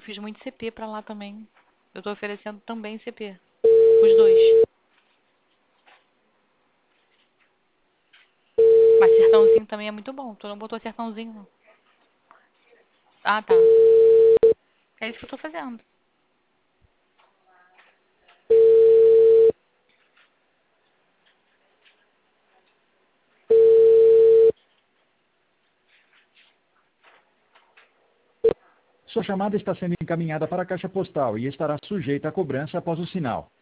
Eu fiz muito CP pra lá também. Eu tô oferecendo também CP. Os dois. Mas sertãozinho também é muito bom. Tu não botou sertãozinho, não. Ah, tá. É isso que eu tô fazendo. Sua chamada está sendo encaminhada para a caixa postal e estará sujeita a cobrança após o sinal.